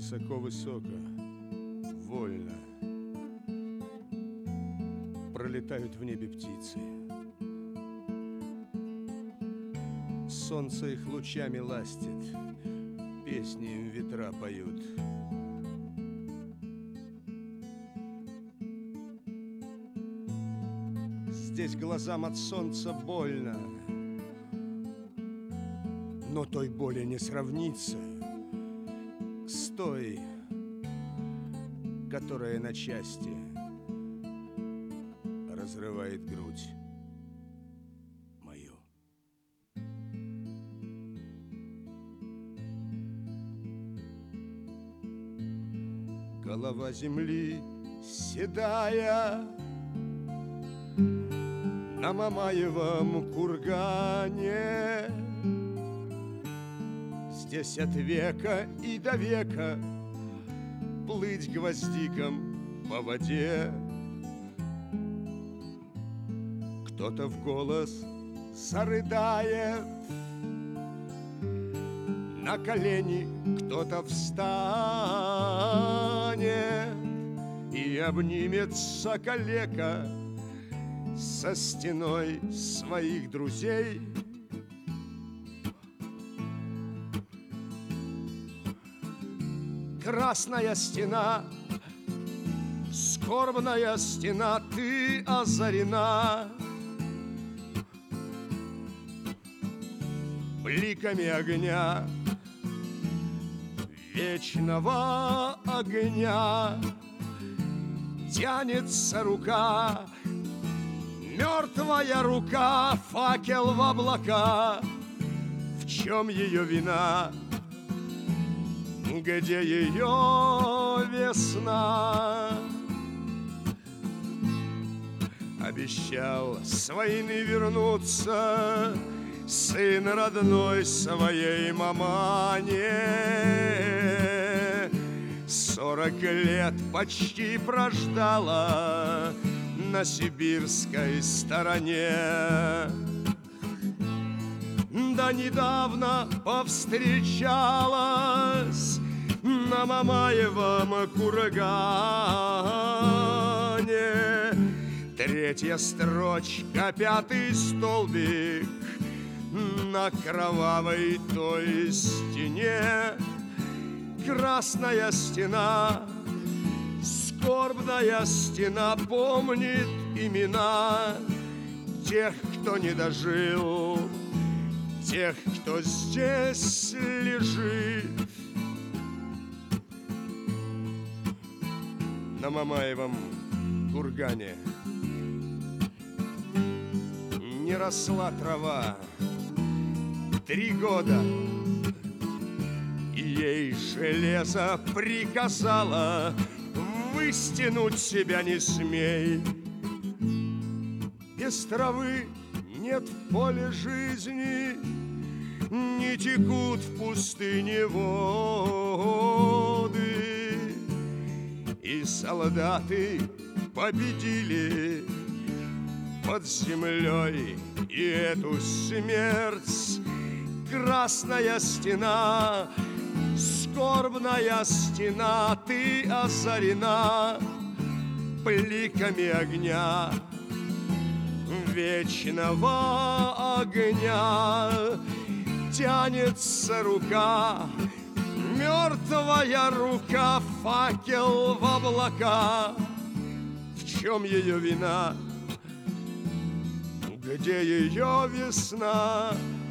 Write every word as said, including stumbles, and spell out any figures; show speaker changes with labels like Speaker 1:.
Speaker 1: Высоко-высоко, вольно пролетают в небе птицы. Солнце их лучами ластит, песни им ветра поют. Здесь глазам от солнца больно, но той боли не сравнится с той, которая на части разрывает грудь мою. Голова земли седая на Мамаевом кургане. Здесь от века и до века плыть гвоздиком по воде. Кто-то в голос зарыдает, на колени кто-то встанет и обнимется калека со стеной своих друзей. Красная стена, скорбная стена, ты озарена бликами огня, вечного огня. Тянется рука, мертвая рука, факел в облака. В чем ее вина? Где ее весна? Обещал с войны вернуться сын родной своей мамане. Сорок лет почти прождала на сибирской стороне. Да недавно повстречалась на Мамаевом кургане. Третья строчка, пятый столбик на кровавой той стене. Красная стена, скорбная стена, помнит имена тех, кто не дожил, тех, кто здесь лежит. На Мамаевом кургане не росла трава три года, и ей железо приказало: выстянуть себя не смей. Без травы нет в поле жизни, не текут в пустыне воды. И солдаты победили под землей и эту смерть. Красная стена, скорбная стена, ты озарена бликами огня, вечного огня. Тянется рука, мертвая рука, факел в облака. В чем ее вина? Где ее весна?